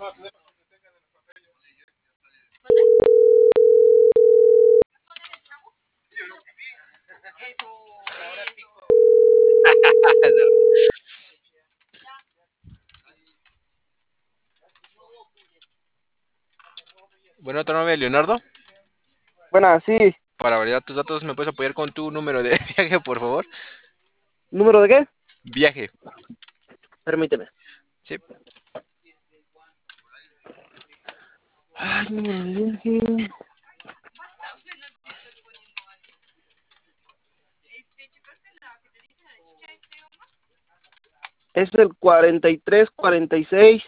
Bueno, otro nombre, Leonardo. Buenas, sí. Para validar tus datos, ¿me puedes apoyar con tu número de viaje, por favor? ¿Número de qué? Viaje. Permíteme. Sí. Ay, número de viaje. Es el 43, 46,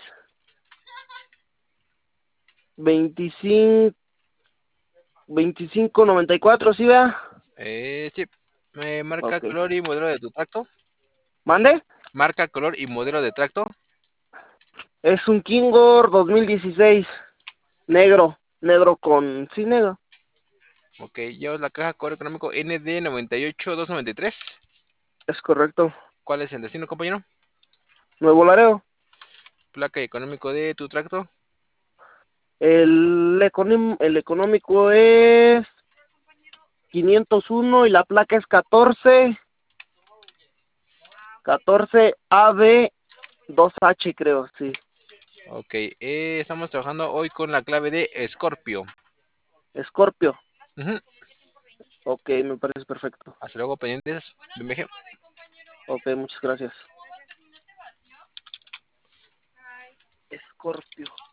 25, 25, 94, ¿sí vea? Sí. Marca, Ok. color y modelo de tu tracto. ¿Mande? Marca, color y modelo de tracto. Es un Kingor 2016. Negro con... Sí, negro. Ok, llevas la caja código económico ND 98293. Es correcto. ¿Cuál es el destino, compañero? Nuevo Laredo. Placa y económico de tu tracto. El económico es 501 y la placa es 14 AB 2H, creo, sí. Ok, estamos trabajando hoy con la clave de Scorpio. Scorpio. Ujú. Ok, me parece perfecto. Hasta luego, pendientes. BMG. Ok, muchas gracias. Scorpio.